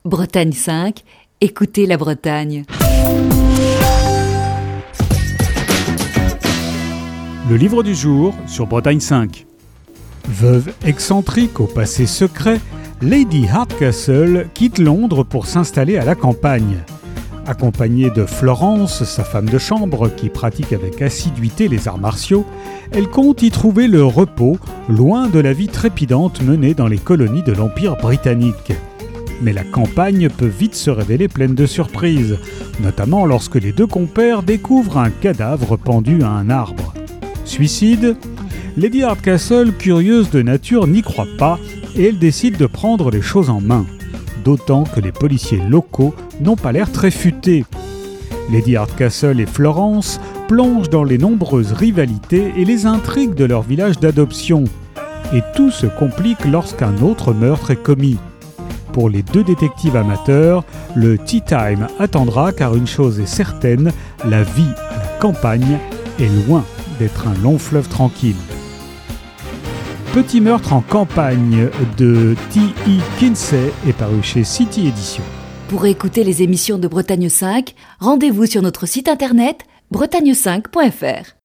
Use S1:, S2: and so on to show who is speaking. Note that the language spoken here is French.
S1: Bretagne 5, écoutez la Bretagne.
S2: Le livre du jour sur Bretagne 5. Veuve excentrique au passé secret, Lady Hardcastle quitte Londres pour s'installer à la campagne. Accompagnée de Florence, sa femme de chambre, qui pratique avec assiduité les arts martiaux, elle compte y trouver le repos, loin de la vie trépidante menée dans les colonies de l'Empire britannique. Mais la campagne peut vite se révéler pleine de surprises, notamment lorsque les deux compères découvrent un cadavre pendu à un arbre. Suicide ? Lady Hardcastle, curieuse de nature, n'y croit pas et elle décide de prendre les choses en main. D'autant que les policiers locaux n'ont pas l'air très futés. Lady Hardcastle et Florence plongent dans les nombreuses rivalités et les intrigues de leur village d'adoption. Et tout se complique lorsqu'un autre meurtre est commis. Pour les deux détectives amateurs, le tea time attendra car une chose est certaine, la vie à la campagne est loin d'être un long fleuve tranquille. Petit meurtre en campagne de T.E. Kinsey est paru chez City Éditions.
S1: Pour écouter les émissions de Bretagne 5, rendez-vous sur notre site internet bretagne5.fr.